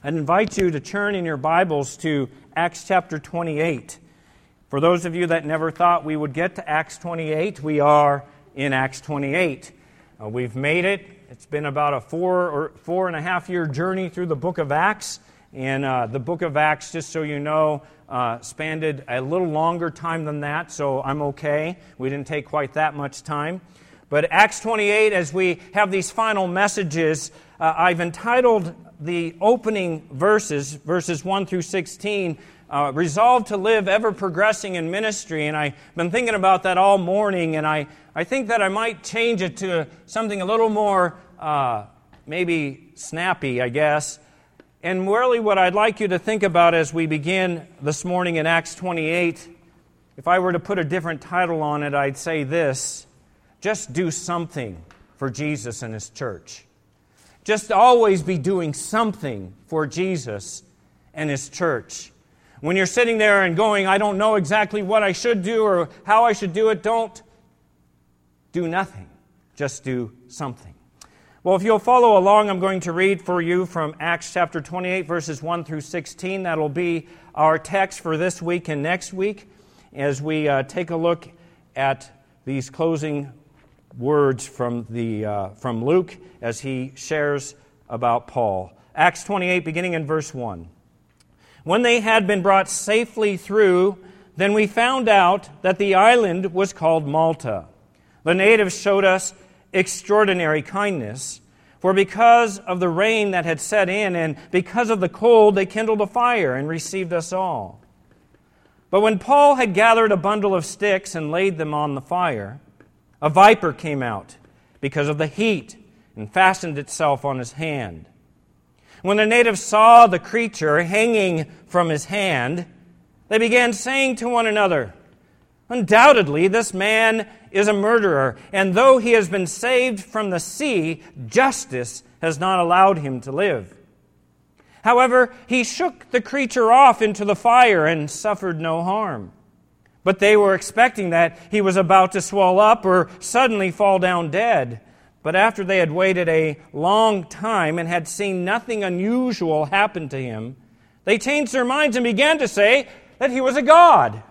I'd invite you to turn in your Bibles to Acts chapter 28. For those of you that never thought we would get to Acts 28, we are in Acts 28. We've made it. It's been about a 4.5 year journey through the book of Acts. And the book of Acts, just so you know, spanned a little longer time than that, so I'm okay. We didn't take quite that much time. But Acts 28, as we have these final messages, I've entitled the opening verses 1 through 16, resolved to live ever progressing in ministry. And I've been thinking about that all morning, and I think that I might change it to something a little more maybe snappy, I guess. And really what I'd like you to think about as we begin this morning in Acts 28, if I were to put a different title on it, I'd say this: just do something for Jesus and His church. Just always be doing something for Jesus and His church. When you're sitting there and going, I don't know exactly what I should do or how I should do it, don't do nothing. Just do something. Well, if you'll follow along, I'm going to read for you from Acts chapter 28, verses 1 through 16. That'll be our text for this week and next week as we take a look at these closing words from Luke as he shares about Paul. Acts 28, beginning in verse 1. When they had been brought safely through, then we found out that the island was called Malta. The natives showed us extraordinary kindness, for because of the rain that had set in and because of the cold, they kindled a fire and received us all. But when Paul had gathered a bundle of sticks and laid them on the fire, a viper came out because of the heat and fastened itself on his hand. When the natives saw the creature hanging from his hand, they began saying to one another, "Undoubtedly, this man is a murderer, and though he has been saved from the sea, justice has not allowed him to live." However, he shook the creature off into the fire and suffered no harm. But they were expecting that he was about to swell up or suddenly fall down dead. But after they had waited a long time and had seen nothing unusual happen to him, they changed their minds and began to say that he was a god.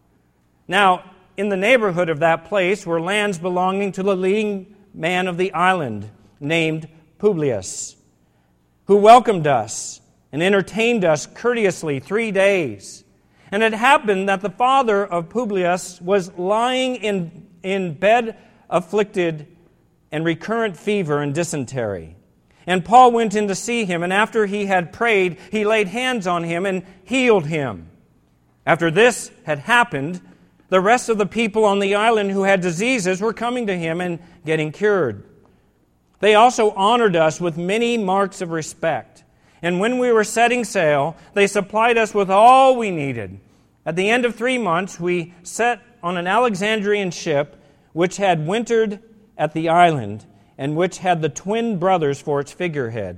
Now, in the neighborhood of that place were lands belonging to the leading man of the island, named Publius, who welcomed us and entertained us courteously 3 days. And it happened that the father of Publius was lying in bed afflicted and recurrent fever and dysentery. And Paul went in to see him, and after he had prayed, he laid hands on him and healed him. After this had happened, the rest of the people on the island who had diseases were coming to him and getting cured. They also honored us with many marks of respect. And when we were setting sail, they supplied us with all we needed. At the end of 3 months, we set on an Alexandrian ship which had wintered at the island and which had the twin brothers for its figurehead.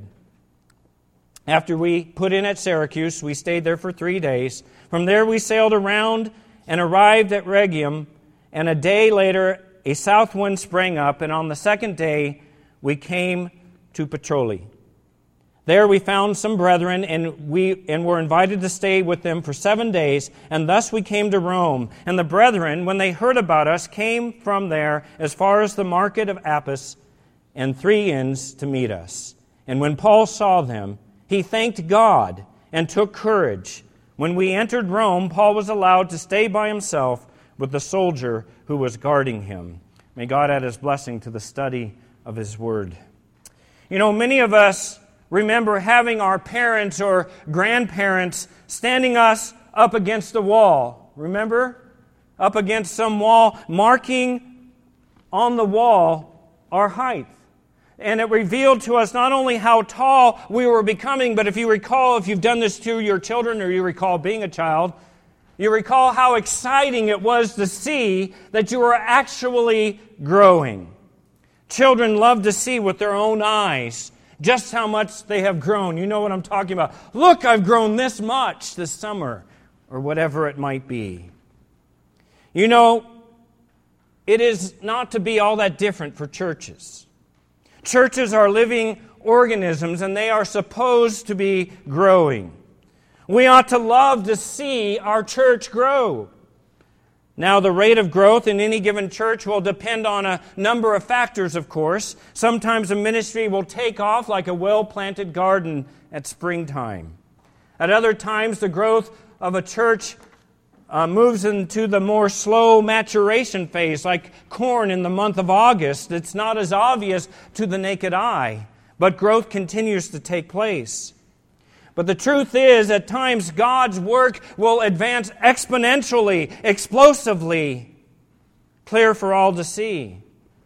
After we put in at Syracuse, we stayed there for 3 days. From there we sailed around and arrived at Rhegium, and a day later a south wind sprang up, and on the second day we came to Puteoli. There we found some brethren, and were invited to stay with them for 7 days, and thus we came to Rome. And the brethren, when they heard about us, came from there as far as the market of Appius and 3 inns to meet us. And when Paul saw them, he thanked God and took courage. When we entered Rome, Paul was allowed to stay by himself with the soldier who was guarding him. May God add His blessing to the study of His Word. You know, many of us remember having our parents or grandparents standing us up against the wall. Remember? Up against some wall, marking on the wall our height. And it revealed to us not only how tall we were becoming, but if you recall, if you've done this to your children or you recall being a child, you recall how exciting it was to see that you were actually growing. Children love to see with their own eyes just how much they have grown. You know what I'm talking about. Look, I've grown this much this summer, or whatever it might be. You know, it is not to be all that different for churches. Churches are living organisms, and they are supposed to be growing. We ought to love to see our church grow. Now, the rate of growth in any given church will depend on a number of factors, of course. Sometimes a ministry will take off like a well-planted garden at springtime. At other times, the growth of a church moves into the more slow maturation phase, like corn in the month of August. It's not as obvious to the naked eye, but growth continues to take place. But the truth is, at times, God's work will advance exponentially, explosively, clear for all to see.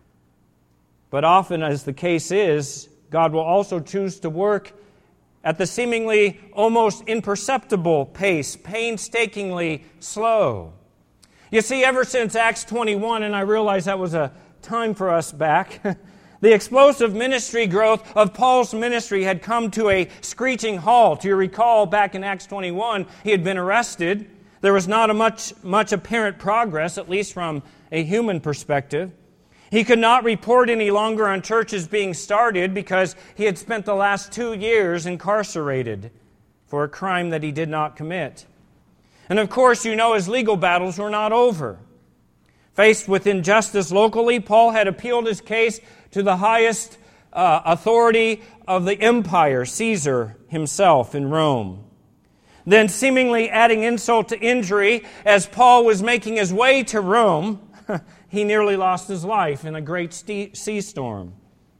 But often, as the case is, God will also choose to work at the seemingly almost imperceptible pace, painstakingly slow. You see, ever since Acts 21, and I realize that was a time for us back, the explosive ministry growth of Paul's ministry had come to a screeching halt. You recall back in Acts 21, he had been arrested. There was not much apparent progress, at least from a human perspective. He could not report any longer on churches being started because he had spent the last 2 years incarcerated for a crime that he did not commit. And of course, you know his legal battles were not over. Faced with injustice locally, Paul had appealed his case to the highest authority of the empire, Caesar himself in Rome. Then, seemingly adding insult to injury, as Paul was making his way to Rome, he nearly lost his life in a great sea storm,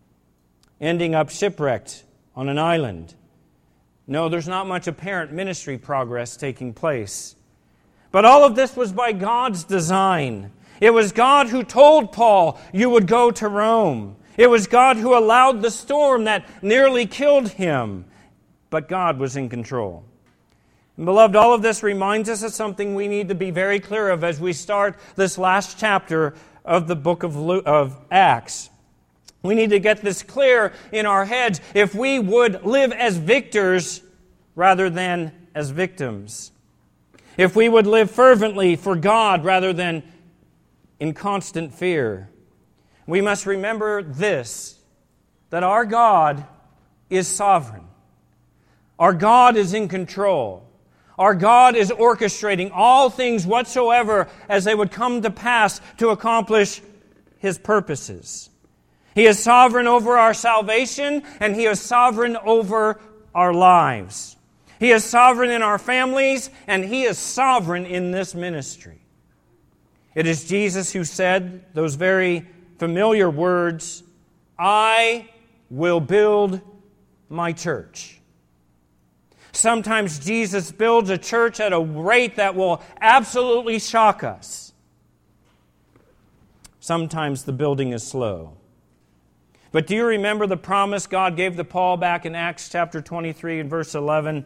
ending up shipwrecked on an island. No, there's not much apparent ministry progress taking place. But all of this was by God's design. It was God who told Paul, "You would go to Rome." It was God who allowed the storm that nearly killed him. But God was in control. And beloved, all of this reminds us of something we need to be very clear of as we start this last chapter of the book of Acts. We need to get this clear in our heads if we would live as victors rather than as victims. If we would live fervently for God rather than in constant fear. We must remember this, that our God is sovereign. Our God is in control. Our God is orchestrating all things whatsoever as they would come to pass to accomplish His purposes. He is sovereign over our salvation, and He is sovereign over our lives. He is sovereign in our families, and He is sovereign in this ministry. It is Jesus who said those very familiar words, "I will build my church." Sometimes Jesus builds a church at a rate that will absolutely shock us. Sometimes the building is slow. But do you remember the promise God gave to Paul back in Acts chapter 23 and verse 11?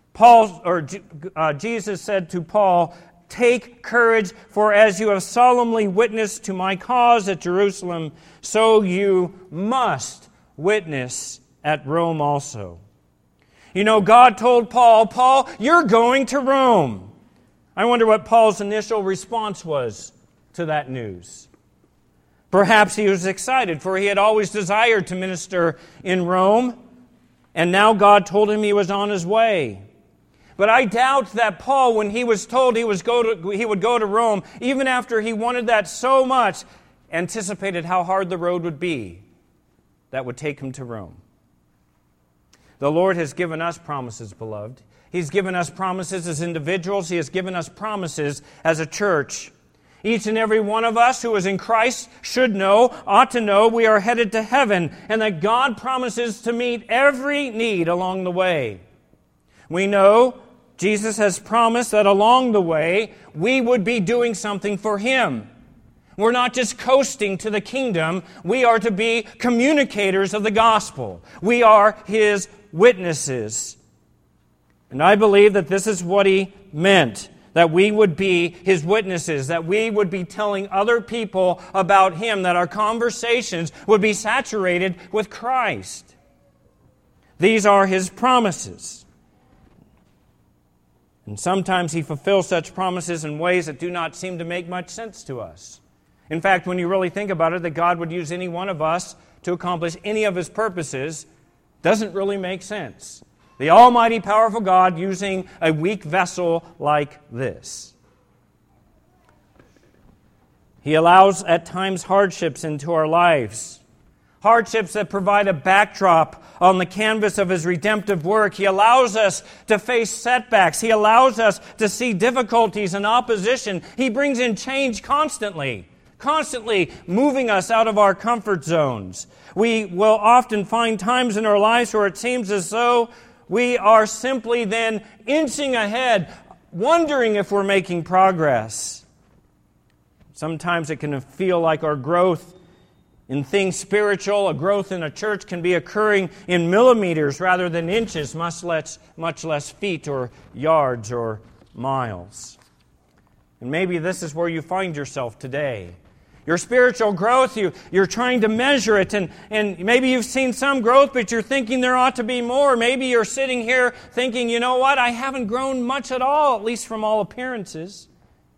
Jesus said to Paul, "Take courage, for as you have solemnly witnessed to my cause at Jerusalem, so you must witness at Rome also." You know, God told Paul, "Paul, you're going to Rome." I wonder what Paul's initial response was to that news. Perhaps he was excited, for he had always desired to minister in Rome, and now God told him he was on his way. But I doubt that Paul, when he was told he would go to Rome, even after he wanted that so much, anticipated how hard the road would be that would take him to Rome. The Lord has given us promises, beloved. He's given us promises as individuals. He has given us promises as a church. Each and every one of us who is in Christ should know, ought to know, we are headed to heaven, and that God promises to meet every need along the way. We know Jesus has promised that along the way we would be doing something for Him. We're not just coasting to the kingdom. We are to be communicators of the gospel. We are His witnesses. And I believe that this is what He meant, that we would be His witnesses, that we would be telling other people about Him, that our conversations would be saturated with Christ. These are His promises. And sometimes He fulfills such promises in ways that do not seem to make much sense to us. In fact, when you really think about it, that God would use any one of us to accomplish any of His purposes Doesn't really make sense. The almighty, powerful God using a weak vessel like this. He allows at times hardships into our lives. Hardships that provide a backdrop on the canvas of His redemptive work. He allows us to face setbacks. He allows us to see difficulties and opposition. He brings in change constantly moving us out of our comfort zones. We will often find times in our lives where it seems as though we are simply then inching ahead, wondering if we're making progress. Sometimes it can feel like our growth in things spiritual, a growth in a church can be occurring in millimeters rather than inches, much less feet or yards or miles. And maybe this is where you find yourself today. Your spiritual growth, you're trying to measure it, and maybe you've seen some growth, but you're thinking there ought to be more. Maybe you're sitting here thinking, you know what, I haven't grown much at all, at least from all appearances.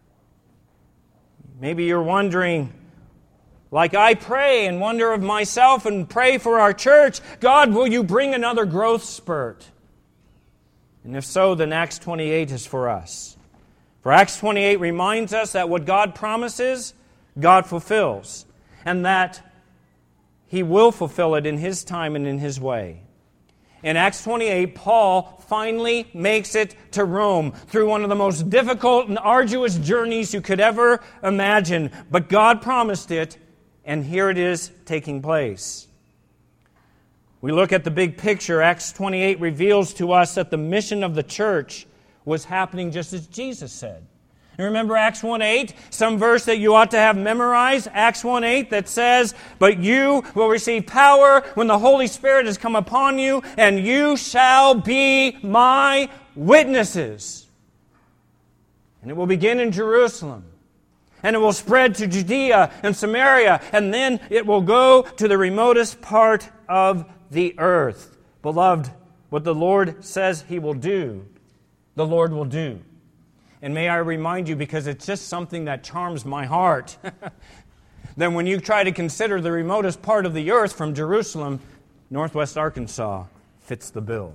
Maybe you're wondering, like I pray and wonder of myself and pray for our church, God, will you bring another growth spurt? And if so, then Acts 28 is for us. For Acts 28 reminds us that what God promises, God fulfills, and that He will fulfill it in His time and in His way. In Acts 28, Paul finally makes it to Rome through one of the most difficult and arduous journeys you could ever imagine. But God promised it, and here it is taking place. We look at the big picture. Acts 28 reveals to us that the mission of the church was happening just as Jesus said. You remember Acts 1:8, some verse that you ought to have memorized, Acts 1:8 that says, "But you will receive power when the Holy Spirit has come upon you, and you shall be my witnesses." And it will begin in Jerusalem, and it will spread to Judea and Samaria, and then it will go to the remotest part of the earth. Beloved, what the Lord says He will do, the Lord will do. And may I remind you, because it's just something that charms my heart, then when you try to consider the remotest part of the earth from Jerusalem, Northwest Arkansas fits the bill.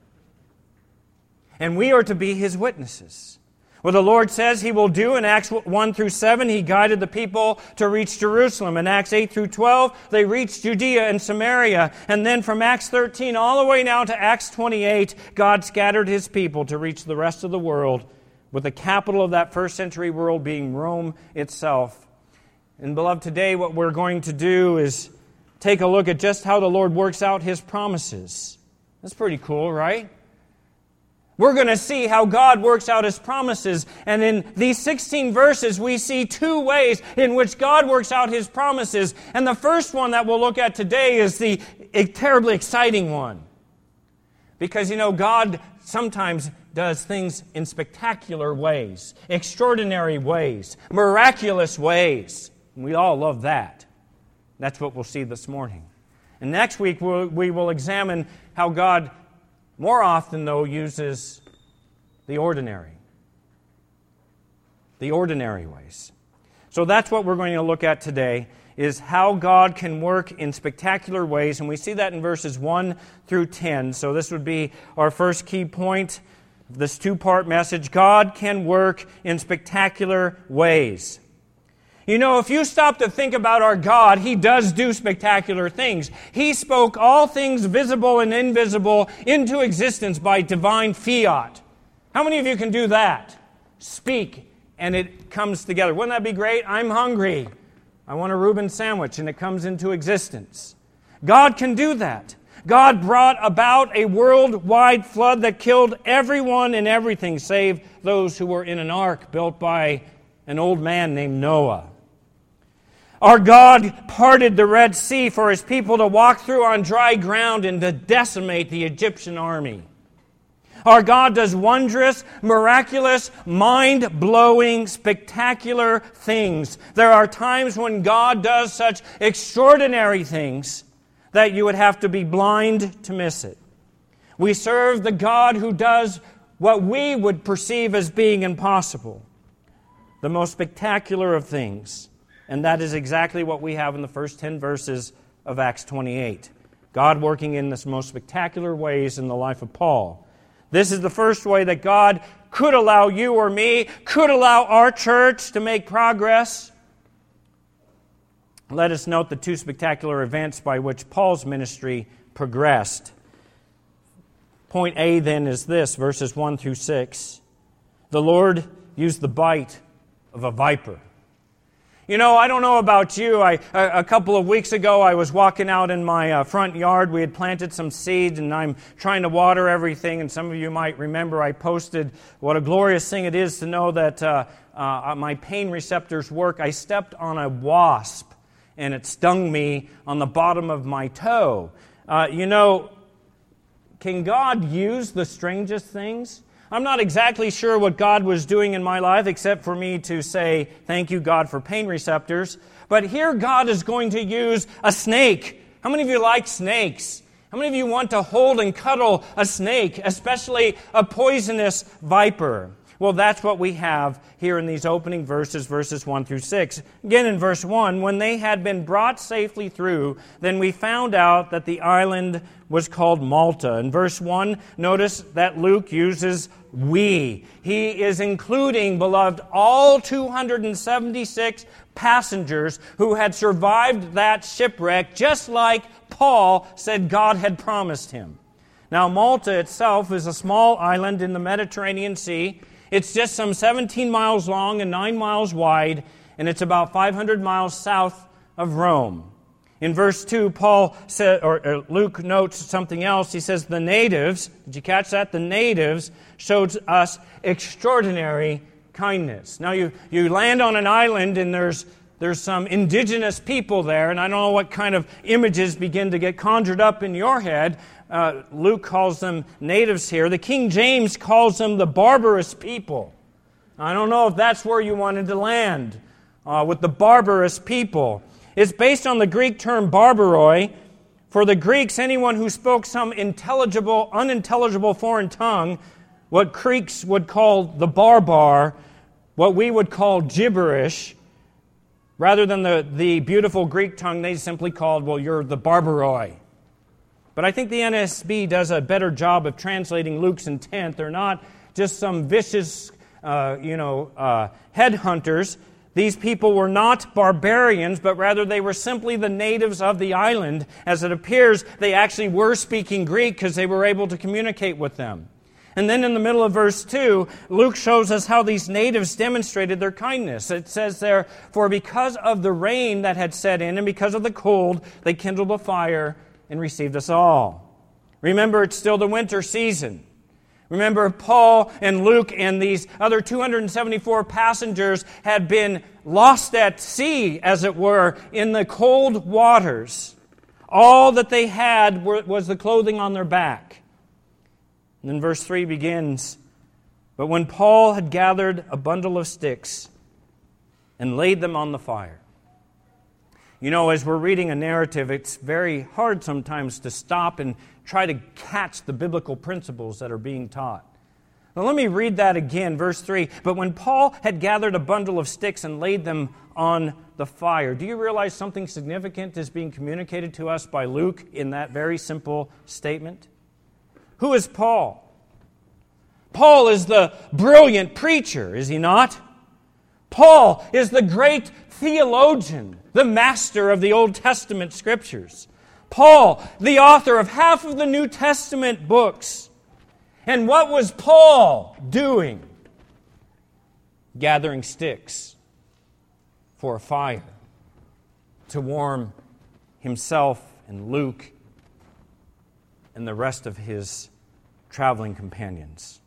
And we are to be His witnesses. What the Lord says He will do in Acts 1 through 7, He guided the people to reach Jerusalem. In Acts 8 through 12, they reached Judea and Samaria. And then from Acts 13 all the way now to Acts 28, God scattered His people to reach the rest of the world, with the capital of that first century world being Rome itself. And beloved, today what we're going to do is take a look at just how the Lord works out His promises. That's pretty cool, right? We're going to see how God works out His promises. And in these 16 verses, we see two ways in which God works out His promises. And the first one that we'll look at today is the terribly exciting one. Because, God sometimes does things in spectacular ways, extraordinary ways, miraculous ways. And we all love that. That's what we'll see this morning. And next week we will examine how God more often, though, uses the ordinary ways. So that's what we're going to look at today, is how God can work in spectacular ways. And we see that in verses 1 through 10. So this would be our first key point of this two-part message. God can work in spectacular ways. If you stop to think about our God, He does do spectacular things. He spoke all things visible and invisible into existence by divine fiat. How many of you can do that? Speak, and it comes together. Wouldn't that be great? I'm hungry. I want a Reuben sandwich, and it comes into existence. God can do that. God brought about a worldwide flood that killed everyone and everything save those who were in an ark built by an old man named Noah. Our God parted the Red Sea for His people to walk through on dry ground and to decimate the Egyptian army. Our God does wondrous, miraculous, mind-blowing, spectacular things. There are times when God does such extraordinary things that you would have to be blind to miss it. We serve the God who does what we would perceive as being impossible, the most spectacular of things. And that is exactly what we have in the first 10 verses of Acts 28. God working in the most spectacular ways in the life of Paul. This is the first way that God could allow you or me, could allow our church to make progress. Let us note the two spectacular events by which Paul's ministry progressed. Point A then is this, verses 1 through 6. The Lord used the bite of a viper. You know, I don't know about you. A couple of weeks ago, I was walking out in my front yard. We had planted some seeds, and I'm trying to water everything. And some of you might remember I posted what a glorious thing it is to know that my pain receptors work. I stepped on a wasp, and it stung me on the bottom of my toe. Can God use the strangest things? I'm not exactly sure what God was doing in my life except for me to say, thank you, God, for pain receptors. But here God is going to use a snake. How many of you like snakes? How many of you want to hold and cuddle a snake, especially a poisonous viper? Well, that's what we have here in these opening verses 1 through 6. Again, in verse 1, when they had been brought safely through, then we found out that the island was called Malta. In verse 1, notice that Luke uses we. He is including, beloved, all 276 passengers who had survived that shipwreck, just like Paul said God had promised him. Now, Malta itself is a small island in the Mediterranean Sea. It's just some 17 miles long and 9 miles wide, and it's about 500 miles south of Rome. In verse 2, Luke notes something else. He says, the natives, did you catch that? The natives showed us extraordinary kindness. Now, you land on an island, and there's some indigenous people there, and I don't know what kind of images begin to get conjured up in your head. Luke calls them natives here. The King James calls them the barbarous people. I don't know if that's where you wanted to land, with the barbarous people. It's based on the Greek term barbaroi. For the Greeks, anyone who spoke some unintelligible foreign tongue, what Greeks would call the barbar, what we would call gibberish, rather than the beautiful Greek tongue, they simply called, well, you're the barbaroi. But I think the NSB does a better job of translating Luke's intent. They're not just some vicious, headhunters. These people were not barbarians, but rather they were simply the natives of the island. As it appears, they actually were speaking Greek because they were able to communicate with them. And then in the middle of verse 2, Luke shows us how these natives demonstrated their kindness. It says there, for because of the rain that had set in and because of the cold, they kindled a fire and received us all. Remember, it's still the winter season. Remember, Paul and Luke and these other 274 passengers had been lost at sea, as it were, in the cold waters. All that they had was the clothing on their back. And then verse 3 begins, but when Paul had gathered a bundle of sticks and laid them on the fire. You know, as we're reading a narrative, it's very hard sometimes to stop and try to catch the biblical principles that are being taught. Now let me read that again, verse 3. But when Paul had gathered a bundle of sticks and laid them on the fire. Do you realize something significant is being communicated to us by Luke in that very simple statement? Who is Paul? Paul is the brilliant preacher, is he not? Paul is the great theologian, the master of the Old Testament Scriptures. Paul, the author of half of the New Testament books. And what was Paul doing? Gathering sticks for a fire to warm himself and Luke and the rest of his traveling companions.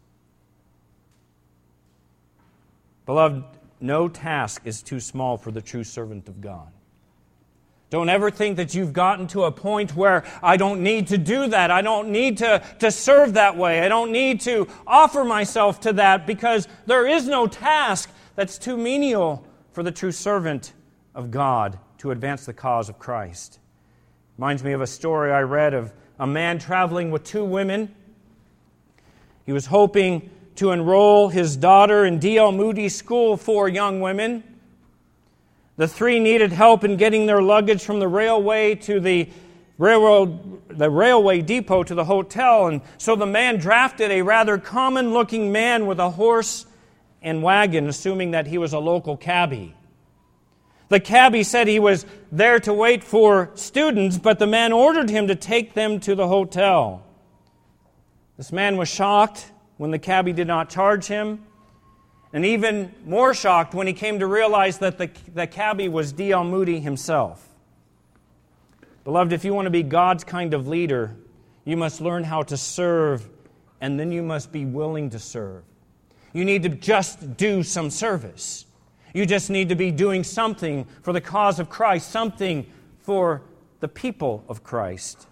Beloved, no task is too small for the true servant of God. Don't ever think that you've gotten to a point where I don't need to do that. I don't need to serve that way. I don't need to offer myself to that, because there is no task that's too menial for the true servant of God to advance the cause of Christ. Reminds me of a story I read of a man traveling with two women. He was hoping to enroll his daughter in D.L. Moody's School for Young Women. The three needed help in getting their luggage from the railway to the railway depot to the hotel, and so the man drafted a rather common-looking man with a horse and wagon, assuming that he was a local cabbie. The cabbie said he was there to wait for students, but the man ordered him to take them to the hotel. This man was shocked when the cabbie did not charge him, and even more shocked when he came to realize that the cabbie was D.L. Moody himself. Beloved, if you want to be God's kind of leader, you must learn how to serve, and then you must be willing to serve. You need to just do some service. You just need to be doing something for the cause of Christ, something for the people of Christ.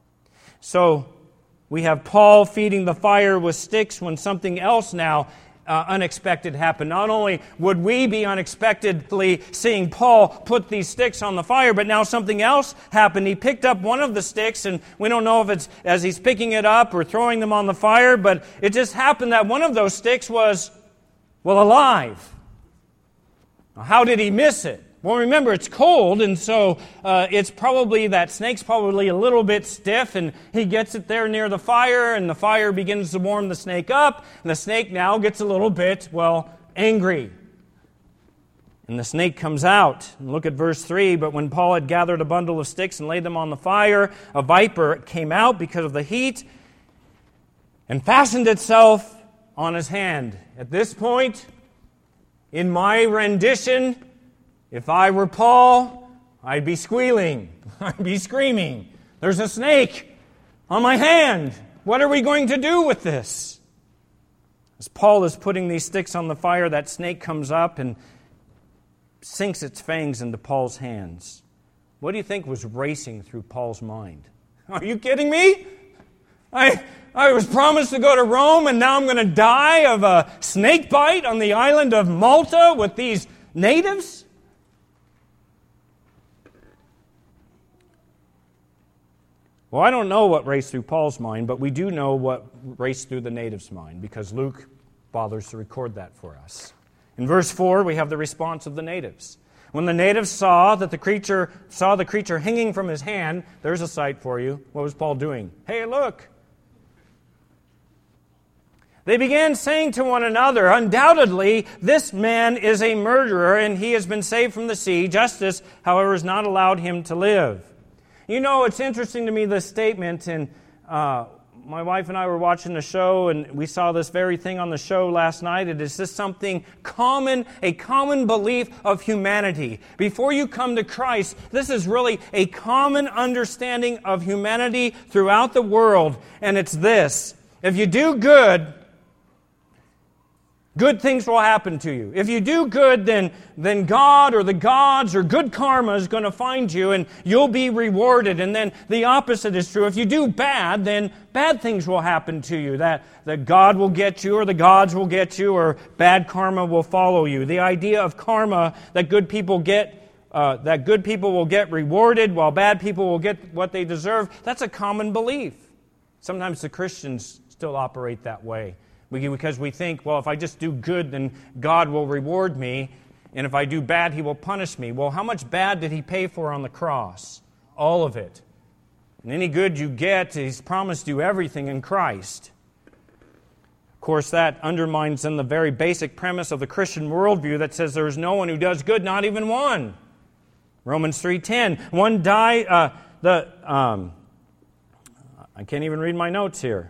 So we have Paul feeding the fire with sticks when something else now unexpected happened. Not only would we be unexpectedly seeing Paul put these sticks on the fire, but now something else happened. He picked up one of the sticks, and we don't know if it's as he's picking it up or throwing them on the fire, but it just happened that one of those sticks was, alive. How did he miss it? Well, remember, it's cold, and so it's probably, that snake's probably a little bit stiff, and he gets it there near the fire, and the fire begins to warm the snake up, and the snake now gets a little bit, angry. And the snake comes out. And look at verse 3. But when Paul had gathered a bundle of sticks and laid them on the fire, a viper came out because of the heat and fastened itself on his hand. At this point, in my rendition, if I were Paul, I'd be squealing. I'd be screaming. There's a snake on my hand. What are we going to do with this? As Paul is putting these sticks on the fire, that snake comes up and sinks its fangs into Paul's hands. What do you think was racing through Paul's mind? Are you kidding me? I was promised to go to Rome, and now I'm going to die of a snake bite on the island of Malta with these natives? Well, I don't know what raced through Paul's mind, but we do know what raced through the natives' mind, because Luke bothers to record that for us. In verse 4, we have the response of the natives. When the natives saw the creature hanging from his hand, there's a sight for you. What was Paul doing? Hey, look! They began saying to one another, undoubtedly, this man is a murderer, and he has been saved from the sea. Justice, however, has not allowed him to live. You know, it's interesting to me, this statement, and my wife and I were watching the show, and we saw this very thing on the show last night. It is just something common, a common belief of humanity. Before you come to Christ, this is really a common understanding of humanity throughout the world, and it's this: if you do good, good things will happen to you. If you do good, then God or the gods or good karma is going to find you and you'll be rewarded. And then the opposite is true. If you do bad, then bad things will happen to you. That God will get you or the gods will get you or bad karma will follow you. The idea of karma, that good people will get rewarded while bad people will get what they deserve, that's a common belief. Sometimes the Christians still operate that way. Because we think, well, if I just do good, then God will reward me, and if I do bad, He will punish me. Well, how much bad did He pay for on the cross? All of it. And any good you get, He's promised you everything in Christ. Of course, that undermines then the very basic premise of the Christian worldview that says there is no one who does good, not even one. Romans 3:10. I can't even read my notes here.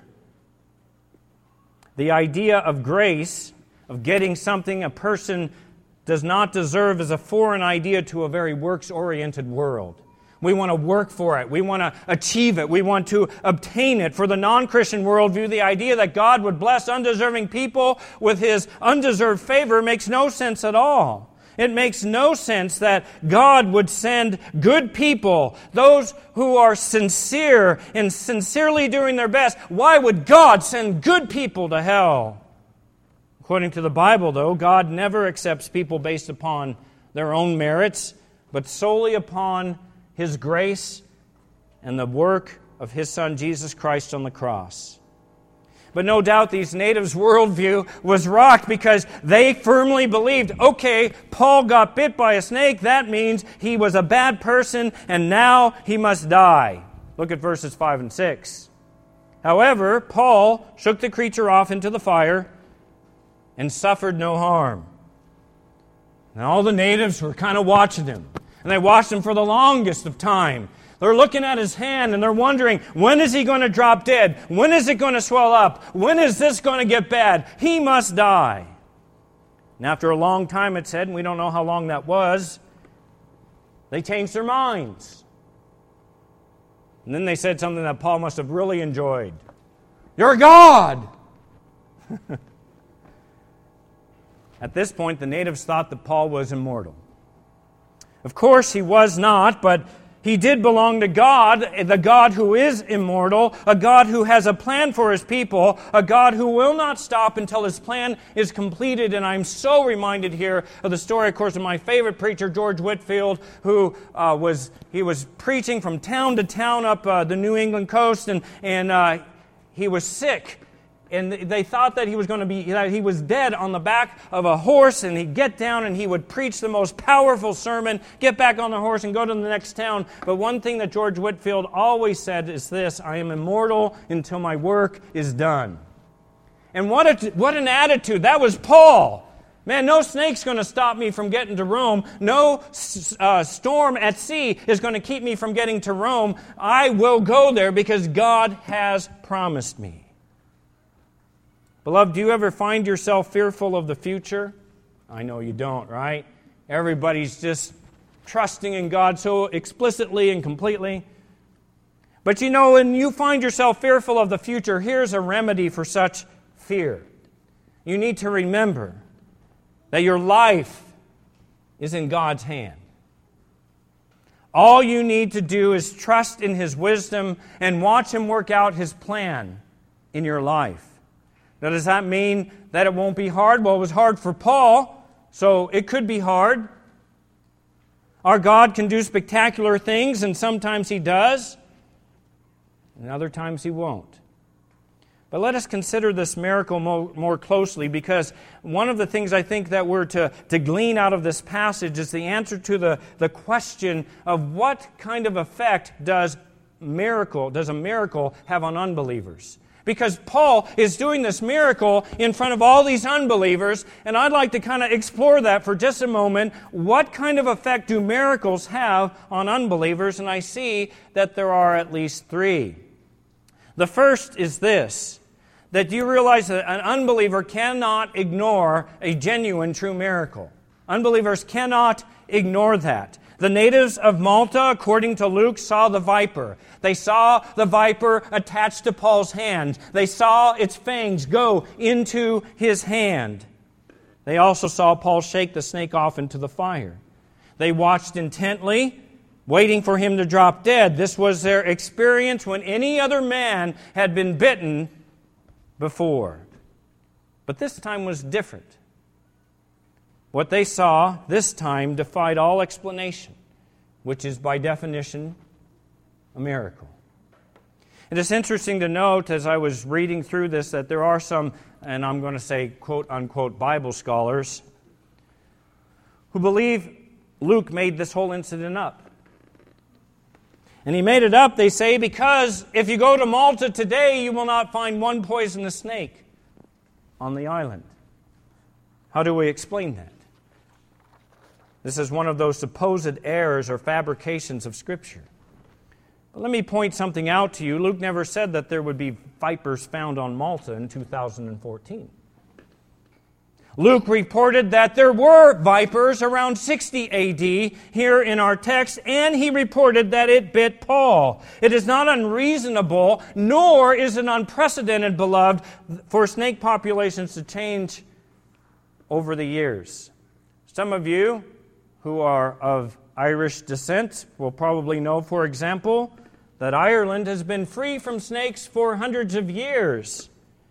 The idea of grace, of getting something a person does not deserve, is a foreign idea to a very works-oriented world. We want to work for it. We want to achieve it. We want to obtain it. For the non-Christian worldview, the idea that God would bless undeserving people with His undeserved favor makes no sense at all. It makes no sense that God would send good people, those who are sincere and sincerely doing their best. Why would God send good people to hell? According to the Bible, though, God never accepts people based upon their own merits, but solely upon His grace and the work of His Son, Jesus Christ, on the cross. But no doubt these natives' worldview was rocked because they firmly believed, okay, Paul got bit by a snake, that means he was a bad person and now he must die. Look at verses 5 and 6. However, Paul shook the creature off into the fire and suffered no harm. And all the natives were kind of watching him. And they watched him for the longest of time. They're looking at his hand and they're wondering, when is he going to drop dead? When is it going to swell up? When is this going to get bad? He must die. And after a long time, it said, and we don't know how long that was, they changed their minds. And then they said something that Paul must have really enjoyed. You're God! At this point, the natives thought that Paul was immortal. Of course, he was not, but he did belong to God, the God who is immortal, a God who has a plan for His people, a God who will not stop until His plan is completed. And I'm so reminded here of the story, of course, of my favorite preacher, George Whitefield, who was preaching from town to town up the New England coast, and he was sick. And they thought that he was dead on the back of a horse, and he'd get down and he would preach the most powerful sermon, get back on the horse and go to the next town. But one thing that George Whitefield always said is this: I am immortal until my work is done. And what an attitude. That was Paul. Man, no snake's going to stop me from getting to Rome. No storm at sea is going to keep me from getting to Rome. I will go there because God has promised me. Beloved, do you ever find yourself fearful of the future? I know you don't, right? Everybody's just trusting in God so explicitly and completely. But you know, when you find yourself fearful of the future, here's a remedy for such fear. You need to remember that your life is in God's hand. All you need to do is trust in His wisdom and watch Him work out His plan in your life. Now, does that mean that it won't be hard? Well, it was hard for Paul, so it could be hard. Our God can do spectacular things, and sometimes He does, and other times He won't. But let us consider this miracle more closely, because one of the things I think that we're to glean out of this passage is the answer to the question of what kind of effect does a miracle have on unbelievers? Because Paul is doing this miracle in front of all these unbelievers, and I'd like to kind of explore that for just a moment. What kind of effect do miracles have on unbelievers? And I see that there are at least three. The first is this, that you realize that an unbeliever cannot ignore a genuine, true miracle. Unbelievers cannot ignore that. The natives of Malta, according to Luke, saw the viper. They saw the viper attached to Paul's hand. They saw its fangs go into his hand. They also saw Paul shake the snake off into the fire. They watched intently, waiting for him to drop dead. This was their experience when any other man had been bitten before. But this time was different. What they saw this time defied all explanation, which is by definition a miracle. It is interesting to note, as I was reading through this, that there are some, and I'm going to say quote-unquote Bible scholars, who believe Luke made this whole incident up. And he made it up, they say, because if you go to Malta today, you will not find one poisonous snake on the island. How do we explain that? This is one of those supposed errors or fabrications of Scripture. But let me point something out to you. Luke never said that there would be vipers found on Malta in 2014. Luke reported that there were vipers around 60 A.D. here in our text, and he reported that it bit Paul. It is not unreasonable, nor is it unprecedented, beloved, for snake populations to change over the years. Some of you who are of Irish descent will probably know, for example, that Ireland has been free from snakes for hundreds of years.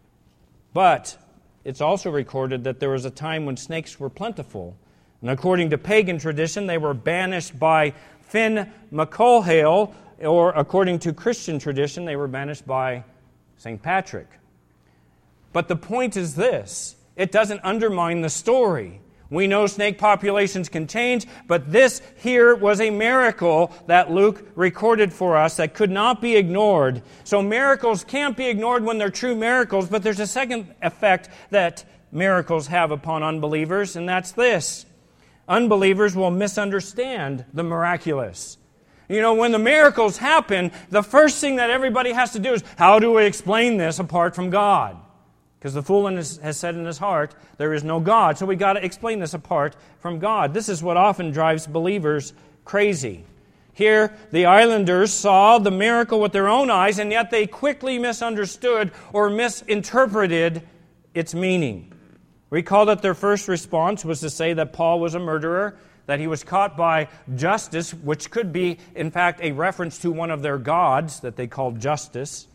But it's also recorded that there was a time when snakes were plentiful. And according to pagan tradition, they were banished by Finn McCulhale, or according to Christian tradition, they were banished by St. Patrick. But the point is this: it doesn't undermine the story. We know snake populations can change, but this here was a miracle that Luke recorded for us that could not be ignored. So miracles can't be ignored when they're true miracles, but there's a second effect that miracles have upon unbelievers, and that's this. Unbelievers will misunderstand the miraculous. You know, when the miracles happen, the first thing that everybody has to do is, how do we explain this apart from God? Because the fool has said in his heart, there is no God. So we got to explain this apart from God. This is what often drives believers crazy. Here, the islanders saw the miracle with their own eyes, and yet they quickly misunderstood or misinterpreted its meaning. Recall that their first response was to say that Paul was a murderer, that he was caught by justice, which could be, in fact, a reference to one of their gods that they called Justice.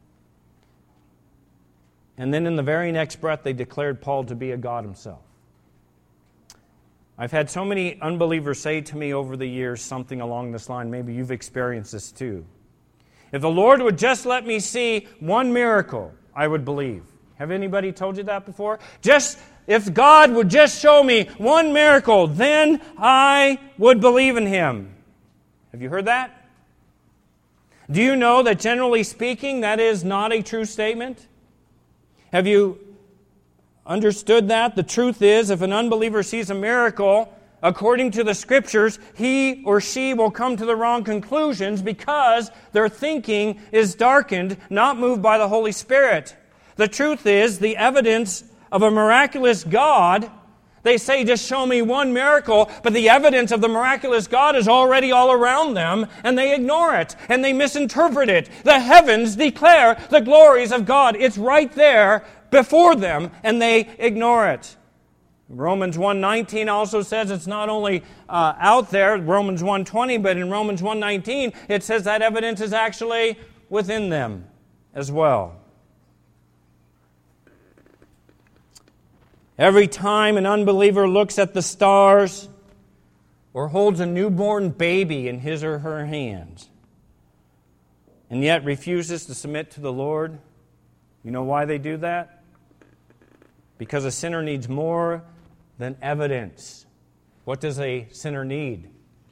And then in the very next breath, they declared Paul to be a god himself. I've had so many unbelievers say to me over the years something along this line. Maybe you've experienced this too. If the Lord would just let me see one miracle, I would believe. Have anybody told you that before? If God would just show me one miracle, then I would believe in Him. Have you heard that? Do you know that generally speaking, that is not a true statement? Have you understood that? The truth is, if an unbeliever sees a miracle, according to the Scriptures, he or she will come to the wrong conclusions because their thinking is darkened, not moved by the Holy Spirit. The truth is, the evidence of a miraculous God, they say, just show me one miracle, but the evidence of the miraculous God is already all around them, and they ignore it, and they misinterpret it. The heavens declare the glories of God. It's right there before them, and they ignore it. Romans 1:19 also says it's not only out there, Romans 1:20, but in Romans 1:19, it says that evidence is actually within them as well. Every time an unbeliever looks at the stars or holds a newborn baby in his or her hands and yet refuses to submit to the Lord, you know why they do that? Because a sinner needs more than evidence. What does a sinner need?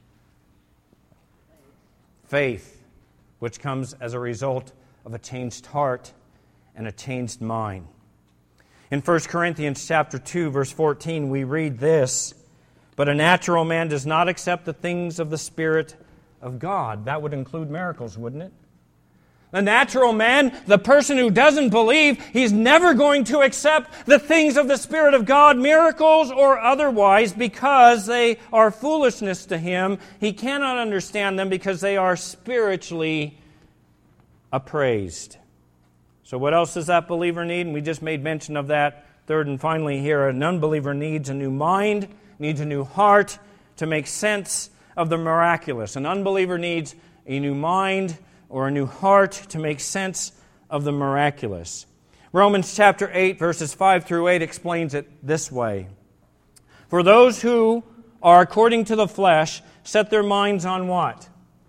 Faith, which comes as a result of a changed heart and a changed mind. In 1 Corinthians chapter 2, verse 14, we read this, "But a natural man does not accept the things of the Spirit of God." That would include miracles, wouldn't it? The natural man, the person who doesn't believe, he's never going to accept the things of the Spirit of God, miracles or otherwise, because they are foolishness to him. He cannot understand them because they are spiritually appraised. So what else does that believer need? And we just made mention of that. Third and finally here, an unbeliever needs a new mind, needs a new heart to make sense of the miraculous. An unbeliever needs a new mind or a new heart to make sense of the miraculous. Romans chapter 8, verses 5 through 8 explains it this way. "For those who are according to the flesh set their minds on what?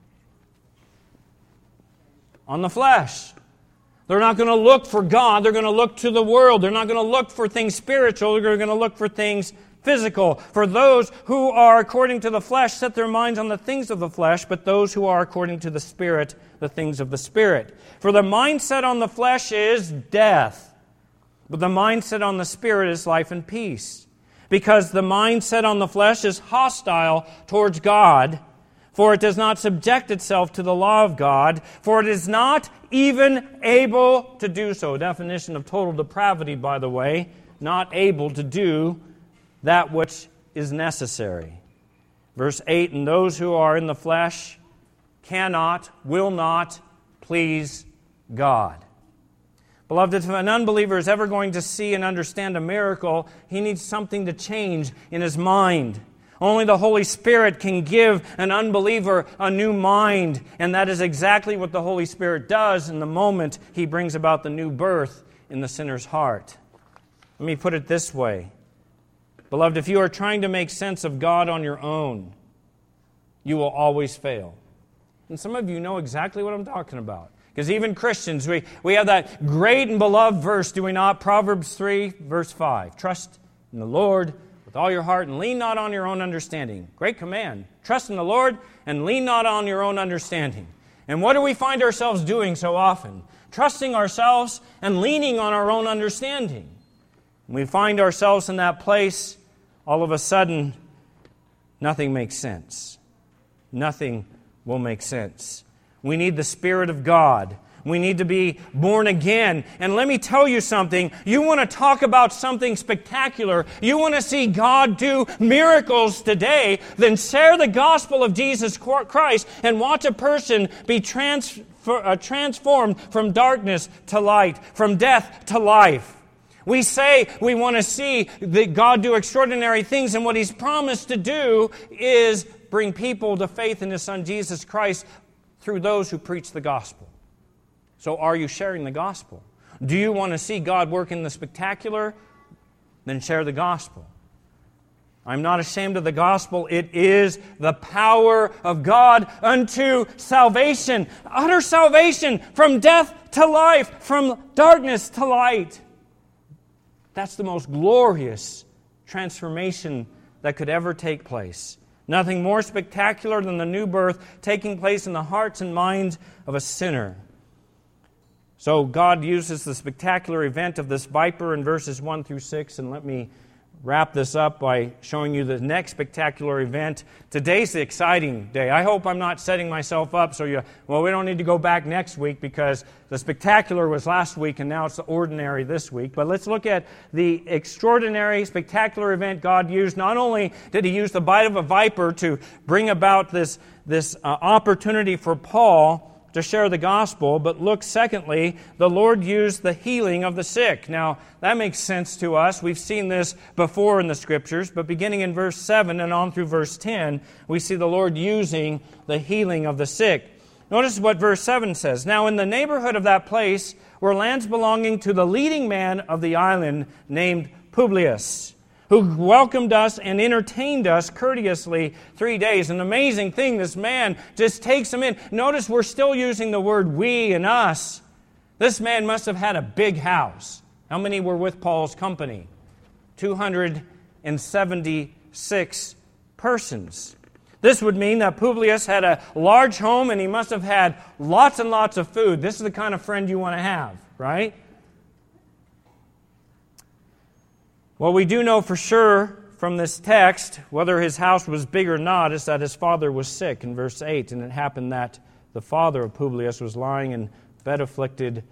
On the flesh. They're not going to look for God. They're going to look to the world. They're not going to look for things spiritual. They're going to look for things physical. For those who are according to the flesh set their minds on the things of the flesh, but those who are according to the Spirit, the things of the Spirit. For the mindset on the flesh is death, but the mindset on the Spirit is life and peace. Because the mindset on the flesh is hostile towards God, for it does not subject itself to the law of God, for it is not even able to do so." Definition of total depravity, by the way. Not able to do that which is necessary. Verse 8, "And those who are in the flesh cannot, will not please God." Beloved, if an unbeliever is ever going to see and understand a miracle, he needs something to change in his mind. Only the Holy Spirit can give an unbeliever a new mind, and that is exactly what the Holy Spirit does in the moment He brings about the new birth in the sinner's heart. Let me put it this way. Beloved, if you are trying to make sense of God on your own, you will always fail. And some of you know exactly what I'm talking about. Because even Christians, we have that great and beloved verse, do we not? Proverbs 3, verse 5. "Trust in the Lord with with all your heart and lean not on your own understanding. Great command. Trust in the Lord and lean not on your own understanding. And what do we find ourselves doing so often? Trusting ourselves and leaning on our own understanding. When we find ourselves in that place, all of a sudden, nothing makes sense. Nothing will make sense. We need the Spirit of God. We need to be born again. And let me tell you something. You want to talk about something spectacular. You want to see God do miracles today. Then share the gospel of Jesus Christ and watch a person be transformed from darkness to light, from death to life. We say we want to see that God do extraordinary things, and what He's promised to do is bring people to faith in His Son Jesus Christ through those who preach the gospel. So are you sharing the gospel? Do you want to see God work in the spectacular? Then share the gospel. I'm not ashamed of the gospel. It is the power of God unto salvation. Utter salvation from death to life, from darkness to light. That's the most glorious transformation that could ever take place. Nothing more spectacular than the new birth taking place in the hearts and minds of a sinner. So God uses the spectacular event of this viper in verses 1 through 6, and let me wrap this up by showing you the next spectacular event. Today's the exciting day. I hope I'm not setting myself up so we don't need to go back next week because the spectacular was last week and now it's the ordinary this week. But let's look at the extraordinary, spectacular event God used. Not only did He use the bite of a viper to bring about this opportunity for Paul to share the gospel, but look, secondly, the Lord used the healing of the sick. Now, that makes sense to us. We've seen this before in the Scriptures, but beginning in verse 7 and on through verse 10, we see the Lord using the healing of the sick. Notice what verse 7 says. Now, in the neighborhood of that place were lands belonging to the leading man of the island named Publius, who welcomed us and entertained us courteously 3 days. An amazing thing, this man just takes them in. Notice we're still using the word we and us. This man must have had a big house. How many were with Paul's company? 276 persons. This would mean that Publius had a large home and he must have had lots and lots of food. This is the kind of friend you want to have, right? What we do know for sure from this text, whether his house was big or not, is that his father was sick in verse 8. And it happened that the father of Publius was lying in bed afflicted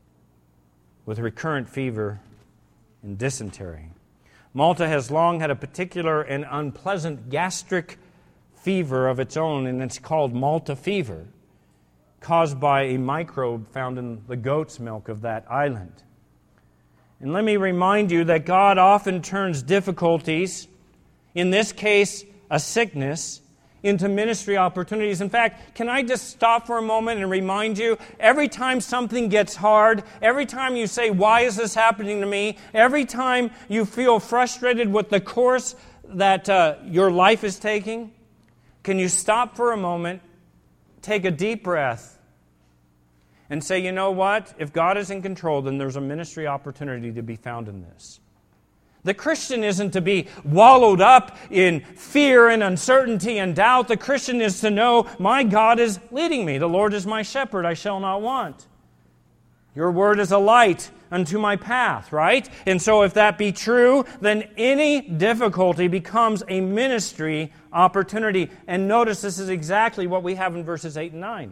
with recurrent fever and dysentery. Malta has long had a particular and unpleasant gastric fever of its own, and it's called Malta fever, caused by a microbe found in the goat's milk of that island. And let me remind you that God often turns difficulties, in this case a sickness, into ministry opportunities. In fact, can I just stop for a moment and remind you, every time something gets hard, every time you say, why is this happening to me? Every time you feel frustrated with the course that your life is taking, can you stop for a moment, take a deep breath, and say, you know what? If God is in control, then there's a ministry opportunity to be found in this. The Christian isn't to be wallowed up in fear and uncertainty and doubt. The Christian is to know, my God is leading me. The Lord is my shepherd, I shall not want. Your word is a light unto my path, right? And so if that be true, then any difficulty becomes a ministry opportunity. And notice this is exactly what we have in verses 8 and 9.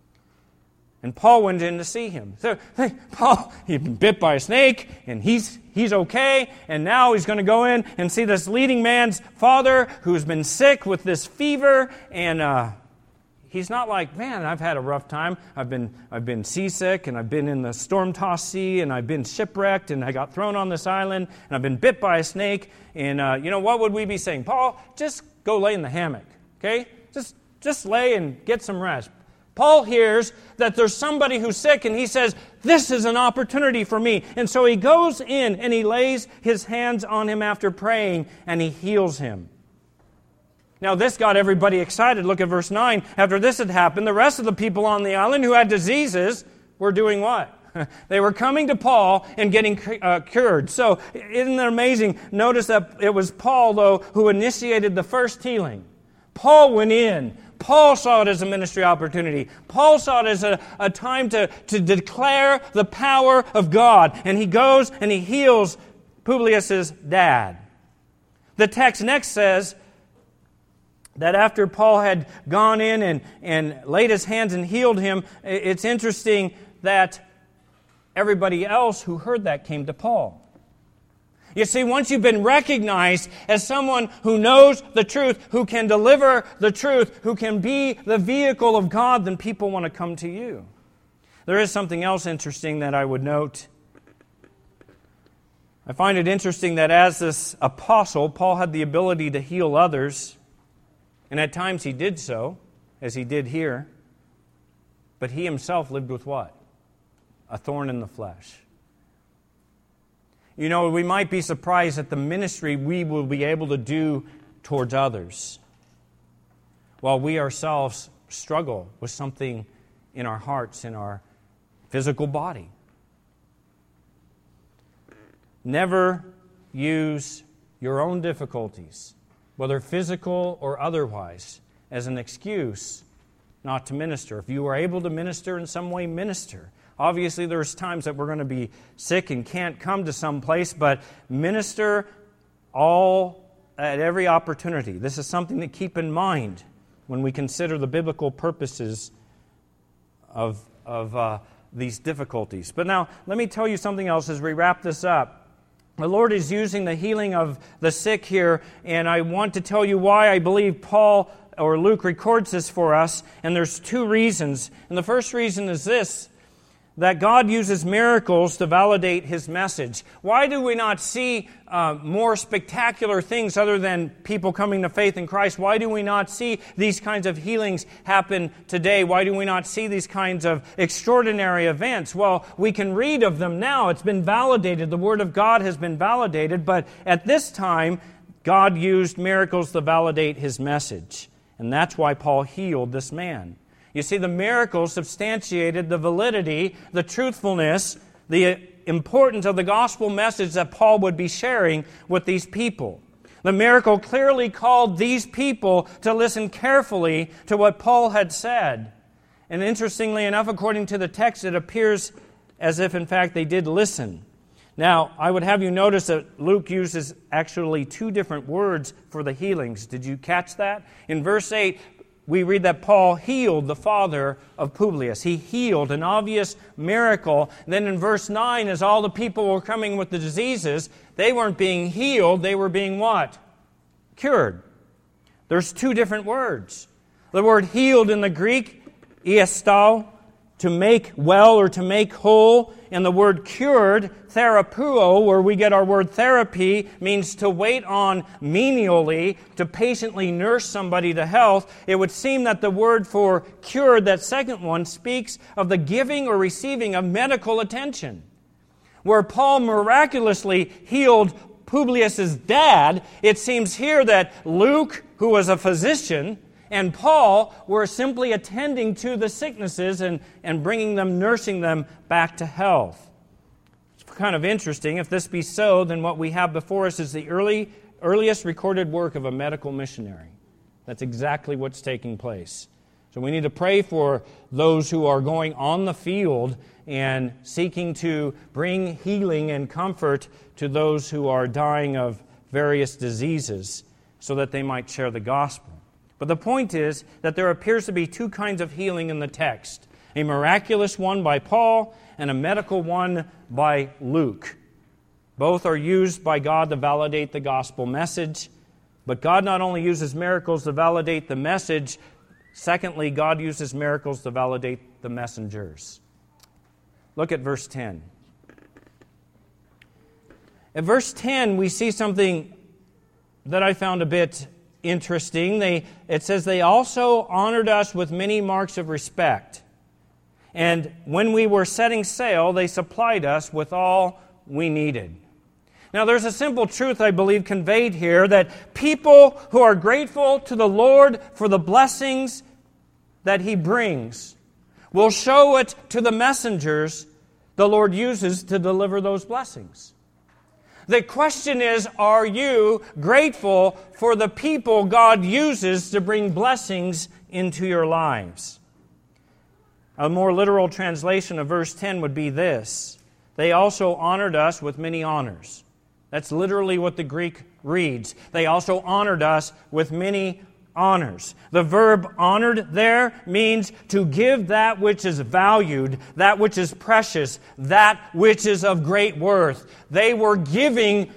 And Paul went in to see him. So, hey, Paul, he'd been bit by a snake, and he's okay, and now he's going to go in and see this leading man's father who's been sick with this fever, and he's not like, man, I've had a rough time. I've been seasick, and I've been in the storm-tossed sea, and I've been shipwrecked, and I got thrown on this island, and I've been bit by a snake, and what would we be saying? Paul, just go lay in the hammock, okay? Just lay and get some rest. Paul hears that there's somebody who's sick, and he says, this is an opportunity for me. And so he goes in and he lays his hands on him after praying, and he heals him. Now this got everybody excited. Look at verse 9. After this had happened, the rest of the people on the island who had diseases were doing what? They were coming to Paul and getting cured. So, isn't it amazing? Notice that it was Paul, though, who initiated the first healing. Paul went in. Paul saw it as a ministry opportunity. Paul saw it as a time to declare the power of God. And he goes and he heals Publius' dad. The text next says that after Paul had gone in and laid his hands and healed him, it's interesting that everybody else who heard that came to Paul. You see, once you've been recognized as someone who knows the truth, who can deliver the truth, who can be the vehicle of God, then people want to come to you. There is something else interesting that I would note. I find it interesting that as this apostle, Paul had the ability to heal others, and at times he did so, as he did here, but he himself lived with what? A thorn in the flesh. You know, we might be surprised at the ministry we will be able to do towards others, while we ourselves struggle with something in our hearts, in our physical body. Never use your own difficulties, whether physical or otherwise, as an excuse not to minister. If you are able to minister in some way, minister. Obviously, there's times that we're going to be sick and can't come to some place, but minister at every opportunity. This is something to keep in mind when we consider the biblical purposes of these difficulties. But now, let me tell you something else as we wrap this up. The Lord is using the healing of the sick here, and I want to tell you why I believe Paul or Luke records this for us, and there's two reasons. And the first reason is this, that God uses miracles to validate His message. Why do we not see more spectacular things other than people coming to faith in Christ? Why do we not see these kinds of healings happen today? Why do we not see these kinds of extraordinary events? Well, we can read of them now. It's been validated. The Word of God has been validated. But at this time, God used miracles to validate His message. And that's why Paul healed this man. You see, the miracle substantiated the validity, the truthfulness, the importance of the gospel message that Paul would be sharing with these people. The miracle clearly called these people to listen carefully to what Paul had said. And interestingly enough, according to the text, it appears as if, in fact, they did listen. Now, I would have you notice that Luke uses actually two different words for the healings. Did you catch that? In verse 8, we read that Paul healed the father of Publius. He healed, an obvious miracle. Then in verse 9, as all the people were coming with the diseases, they weren't being healed, they were being what? Cured. There's two different words. The word healed in the Greek, iestao, to make well or to make whole, and the word cured, therapuo, where we get our word therapy, means to wait on menially, to patiently nurse somebody to health. It would seem that the word for cured, that second one, speaks of the giving or receiving of medical attention. Where Paul miraculously healed Publius' dad, it seems here that Luke, who was a physician, and Paul were simply attending to the sicknesses and bringing them, nursing them back to health. It's kind of interesting. If this be so, then what we have before us is the earliest recorded work of a medical missionary. That's exactly what's taking place. So we need to pray for those who are going on the field and seeking to bring healing and comfort to those who are dying of various diseases so that they might share the gospel. But the point is that there appears to be two kinds of healing in the text. A miraculous one by Paul and a medical one by Luke. Both are used by God to validate the gospel message. But God not only uses miracles to validate the message, secondly, God uses miracles to validate the messengers. Look at verse 10. At verse 10, we see something that I found a bit interesting. It says, they also honored us with many marks of respect. And when we were setting sail, they supplied us with all we needed. Now, there's a simple truth, I believe, conveyed here, that people who are grateful to the Lord for the blessings that He brings will show it to the messengers the Lord uses to deliver those blessings. The question is, are you grateful for the people God uses to bring blessings into your lives? A more literal translation of verse 10 would be this: they also honored us with many honors. That's literally what the Greek reads. They also honored us with many honors. The verb honored there means to give that which is valued, that which is precious, that which is of great worth. They were going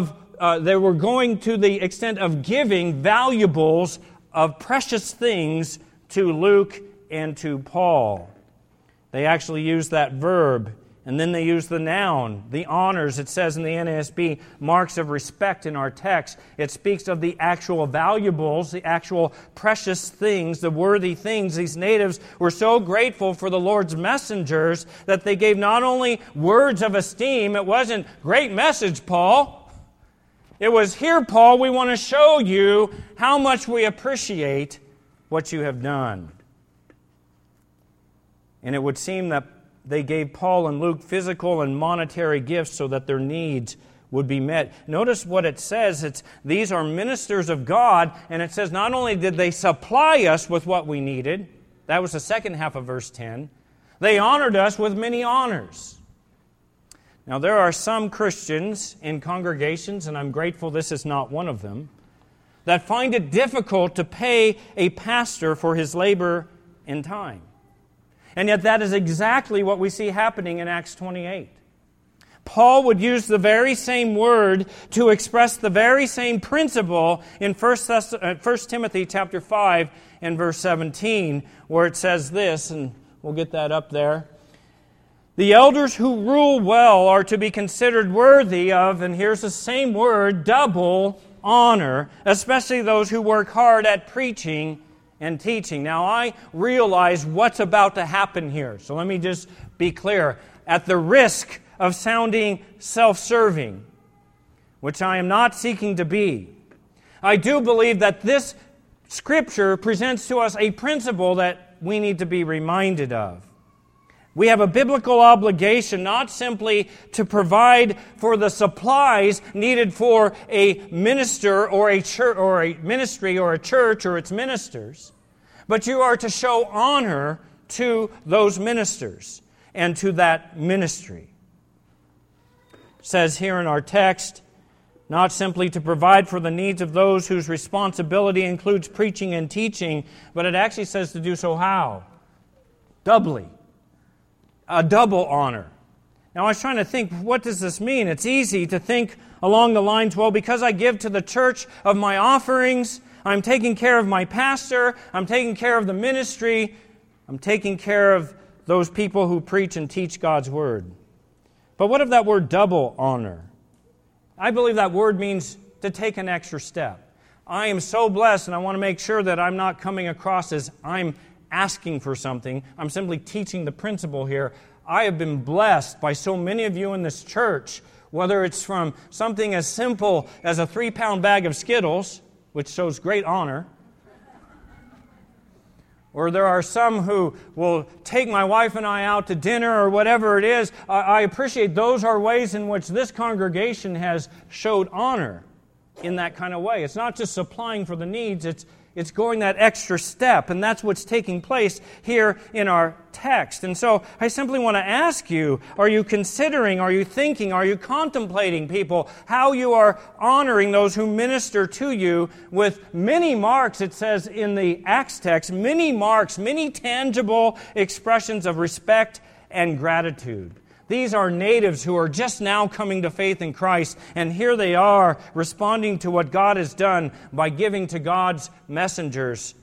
to the extent of giving valuables of precious things to Luke and to Paul. They actually use that verb. And then they use the noun, the honors. It says in the NASB, marks of respect in our text. It speaks of the actual valuables, the actual precious things, the worthy things. These natives were so grateful for the Lord's messengers that they gave not only words of esteem. It wasn't, "Great message, Paul." It was, "Here, Paul, we want to show you how much we appreciate what you have done." And it would seem that they gave Paul and Luke physical and monetary gifts so that their needs would be met. Notice what it says. These are ministers of God, and it says not only did they supply us with what we needed, that was the second half of verse 10, they honored us with many honors. Now there are some Christians in congregations, and I'm grateful this is not one of them, that find it difficult to pay a pastor for his labor and time. And yet that is exactly what we see happening in Acts 28. Paul would use the very same word to express the very same principle in 1 Timothy chapter 5 and verse 17, where it says this, and we'll get that up there. The elders who rule well are to be considered worthy of, and here's the same word, double honor, especially those who work hard at preaching and teaching. Now, I realize what's about to happen here. So let me just be clear. At the risk of sounding self-serving, which I am not seeking to be, I do believe that this Scripture presents to us a principle that we need to be reminded of. We have a biblical obligation not simply to provide for the supplies needed for a minister or a church or a ministry or a church or its ministers, but you are to show honor to those ministers and to that ministry. It says here in our text, not simply to provide for the needs of those whose responsibility includes preaching and teaching, but it actually says to do so how? Doubly. A double honor. Now I was trying to think, what does this mean? It's easy to think along the lines, well, because I give to the church of my offerings, I'm taking care of my pastor, I'm taking care of the ministry, I'm taking care of those people who preach and teach God's Word. But what of that word double honor? I believe that word means to take an extra step. I am so blessed, and I want to make sure that I'm not coming across as I'm asking for something. I'm simply teaching the principle here. I have been blessed by so many of you in this church, whether it's from something as simple as a 3-pound bag of Skittles, which shows great honor, or there are some who will take my wife and I out to dinner or whatever it is. I appreciate those are ways in which this congregation has showed honor in that kind of way. It's not just supplying for the needs, it's going that extra step, and that's what's taking place here in our text. And so I simply want to ask you, are you considering, are you thinking, are you contemplating, people, how you are honoring those who minister to you with many marks, it says in the Acts text, many marks, many tangible expressions of respect and gratitude. These are natives who are just now coming to faith in Christ, and here they are responding to what God has done by giving to God's messengers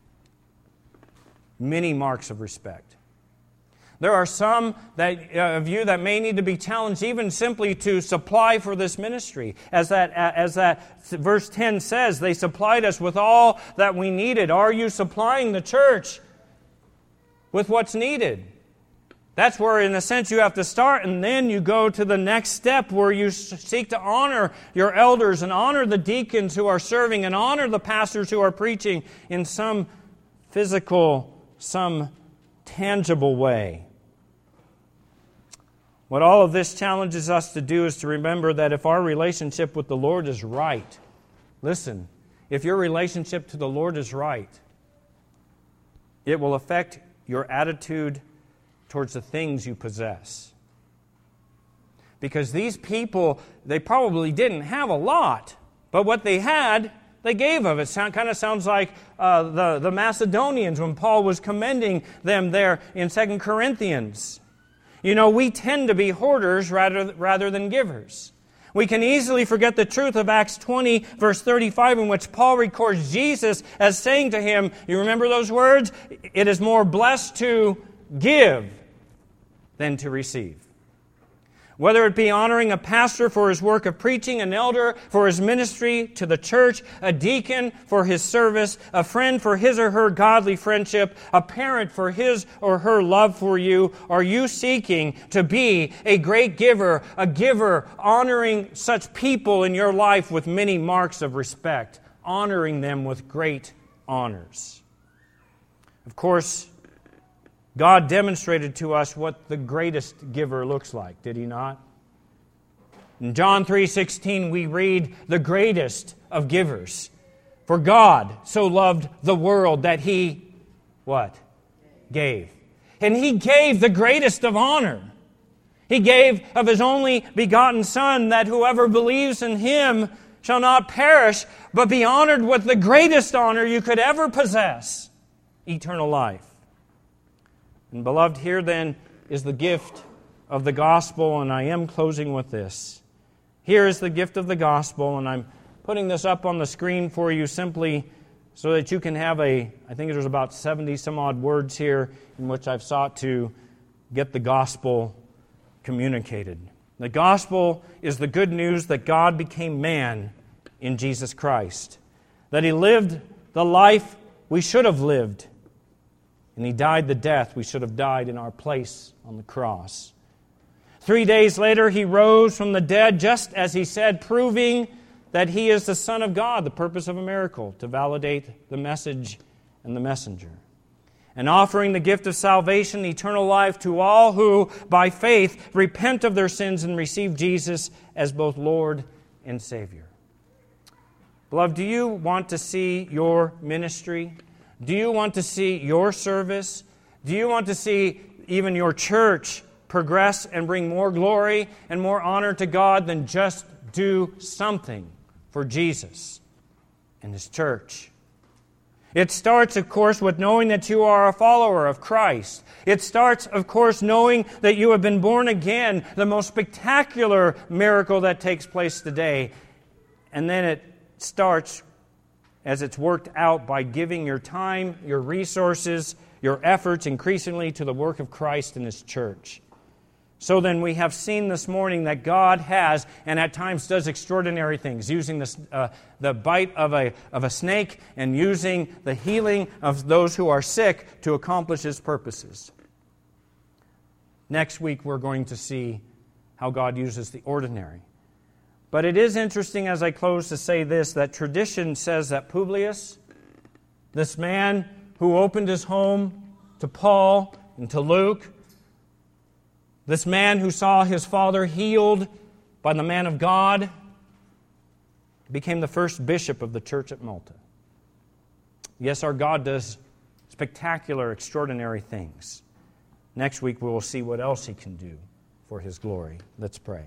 many marks of respect. There are some of you that may need to be challenged even simply to supply for this ministry. As that verse 10 says, they supplied us with all that we needed. Are you supplying the church with what's needed? That's where, in a sense, you have to start, and then you go to the next step where you seek to honor your elders and honor the deacons who are serving and honor the pastors who are preaching in some physical, some tangible way. What all of this challenges us to do is to remember that if our relationship with the Lord is right, listen, if your relationship to the Lord is right, it will affect your attitude towards the things you possess. Because these people, they probably didn't have a lot, but what they had, they gave of it. Kind of sounds like the Macedonians when Paul was commending them there in 2 Corinthians. You know, we tend to be hoarders rather than givers. We can easily forget the truth of Acts 20, verse 35, in which Paul records Jesus as saying to him, you remember those words? It is more blessed to give than to receive. Whether it be honoring a pastor for his work of preaching, an elder for his ministry to the church, a deacon for his service, a friend for his or her godly friendship, a parent for his or her love for you, are you seeking to be a great giver, a giver honoring such people in your life with many marks of respect, honoring them with great honors? Of course, God demonstrated to us what the greatest giver looks like, did He not? In John 3:16 we read, the greatest of givers. For God so loved the world that He, what? Gave. And He gave the greatest of honor. He gave of His only begotten Son, that whoever believes in Him shall not perish, but be honored with the greatest honor you could ever possess, eternal life. And beloved, here then is the gift of the gospel, and I am closing with this. Here is the gift of the gospel, and I'm putting this up on the screen for you simply so that you can have I think there's about 70 some odd words here in which I've sought to get the gospel communicated. The gospel is the good news that God became man in Jesus Christ, that He lived the life we should have lived, and He died the death we should have died in our place on the cross. 3 days later, He rose from the dead, just as He said, proving that He is the Son of God, the purpose of a miracle, to validate the message and the messenger. And offering the gift of salvation, eternal life, to all who, by faith, repent of their sins and receive Jesus as both Lord and Savior. Beloved, do you want to see your ministry? Do you want to see your service? Do you want to see even your church progress and bring more glory and more honor to God than just do something for Jesus and His church? It starts, of course, with knowing that you are a follower of Christ. It starts, of course, knowing that you have been born again, the most spectacular miracle that takes place today. And then it starts as it's worked out by giving your time, your resources, your efforts increasingly to the work of Christ and His church. So then we have seen this morning that God has and at times does extraordinary things, using the bite of a snake and using the healing of those who are sick to accomplish His purposes. Next week we're going to see how God uses the ordinary. But it is interesting as I close to say this, that tradition says that Publius, this man who opened his home to Paul and to Luke, this man who saw his father healed by the man of God, became the first bishop of the church at Malta. Yes, our God does spectacular, extraordinary things. Next week we will see what else He can do for His glory. Let's pray.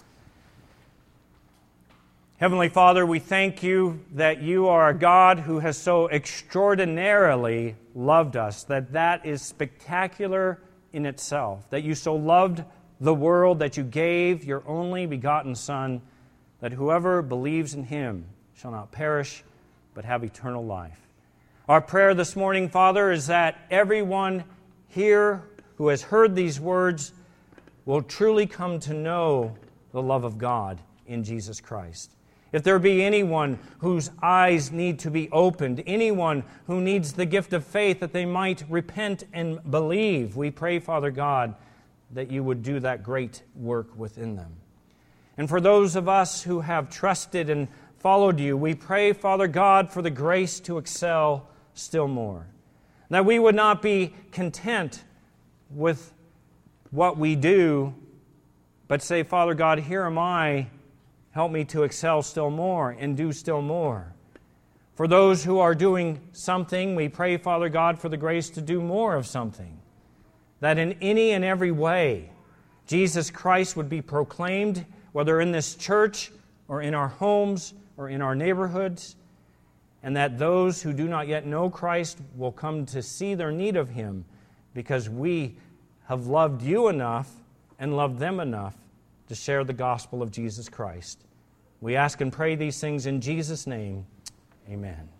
Heavenly Father, we thank You that You are a God who has so extraordinarily loved us, that is spectacular in itself, that You so loved the world that You gave Your only begotten Son, that whoever believes in Him shall not perish, but have eternal life. Our prayer this morning, Father, is that everyone here who has heard these words will truly come to know the love of God in Jesus Christ. If there be anyone whose eyes need to be opened, anyone who needs the gift of faith that they might repent and believe, we pray, Father God, that You would do that great work within them. And for those of us who have trusted and followed You, we pray, Father God, for the grace to excel still more. That we would not be content with what we do, but say, Father God, here am I. Help me to excel still more and do still more. For those who are doing something, we pray, Father God, for the grace to do more of something. That in any and every way, Jesus Christ would be proclaimed, whether in this church or in our homes or in our neighborhoods, and that those who do not yet know Christ will come to see their need of Him because we have loved you enough and loved them enough to share the gospel of Jesus Christ. We ask and pray these things in Jesus' name. Amen.